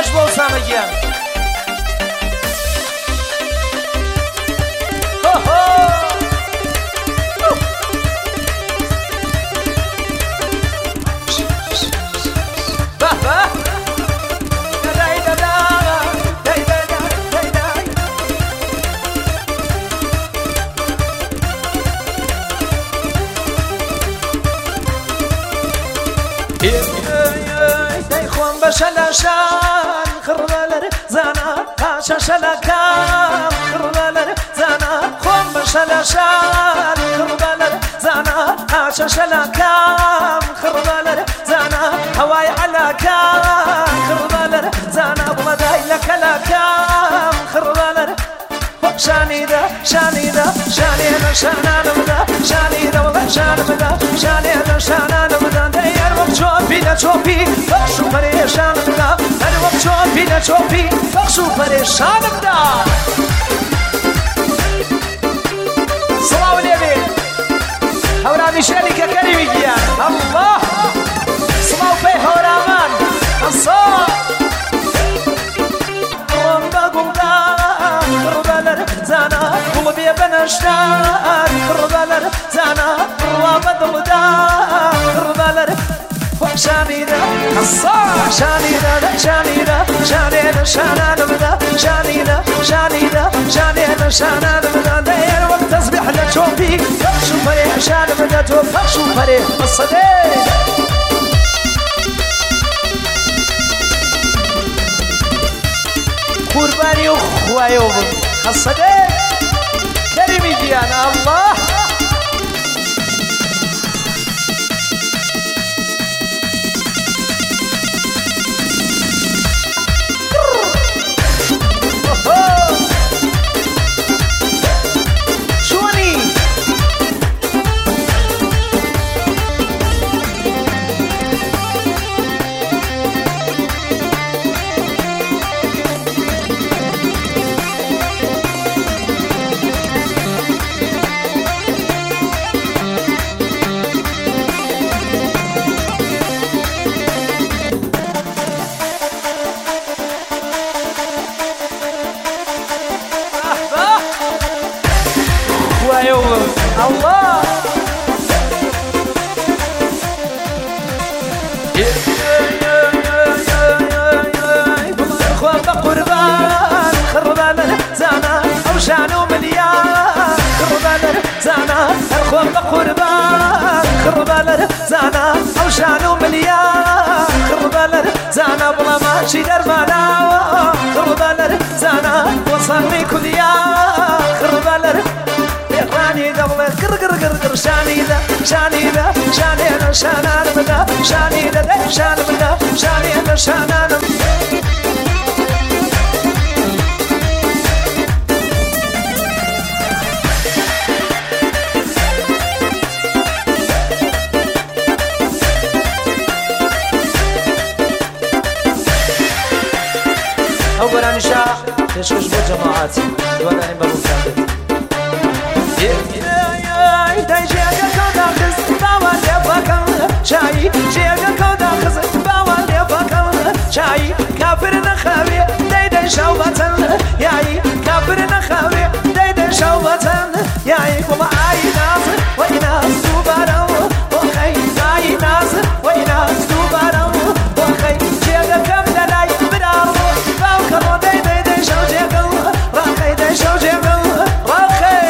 عێش بۆ سامەگیان شلاشان خربالر زانا هاشا شلاكام خربالر زانا خوم بشلاشان خربالر زانا هاشا شلاكام خربالر زانا هواي على كام خربالر زانا بمداي لك لاكام خربالر شاني دا شاني دا شاني دا شانا نبدا شاني دا والله شانا بدا شاني دا شانا نبدا داير وقت شوفي لا شوفي بخشو پریشان بدا هر وقت شوفي لا شوفي بخشو پریشان بدا صلاة واليبي هورا مشالي ككريمي جيان الله صلاة في هورا من الصلاة زانا قلبي بنشتار خربالر زانا روابد ودار خربالر شاني دا الصاع شاني دا شاني دا شاني دا شانا نبدا شاني دا شاني دا شاني دا شانا نبدا داير وقت تصبح لتشوفي فخشو فريح شان بدا توفخشو فريح الصديق قرباني وخوايو الصديق كريمي ديانا الله شوني الله اخوان بقربان خربان زانا او شانو مليان خربان زانا اخوان بقربان خربان زانا او شانو مليان خربان زانا بلا ماشي دربانا خربان زانا وصلني كليا خربان راني دولة قر قر قر قر شاني ذا شاني ذا شاني ذا شانان بدا شاني ذا شان بدا شاني ذا شانان أولا نشاء تشكش بجماعاتي ولا نبغى نساعد شاي جيغا كودا خز باوالي فكر شاي كافر نخاوي دايدا شوبتن ياي كافر نخاوي دايدا شوبتن ياي كما اي ناس ويناس دوبارو وخي اي ناس ويناس دوبارو وخي جيغا كم داي برارو باوكرو دايدا شو جيغا راخي داي شو جيغا راخي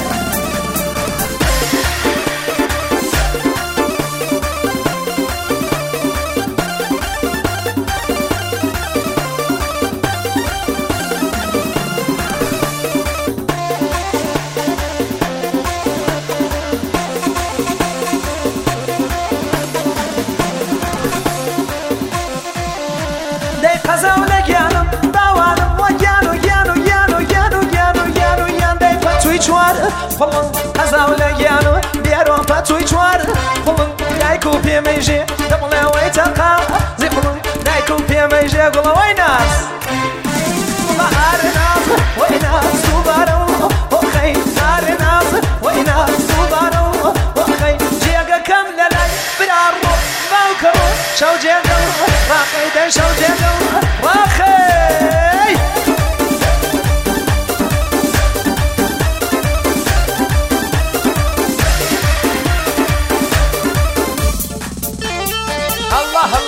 فلان هزاولا يانو بيرو فاتوي چوار فلان دايكو بيميجي دبلا ويتاقا زي فلان دايكو بيميجي قولا ويناس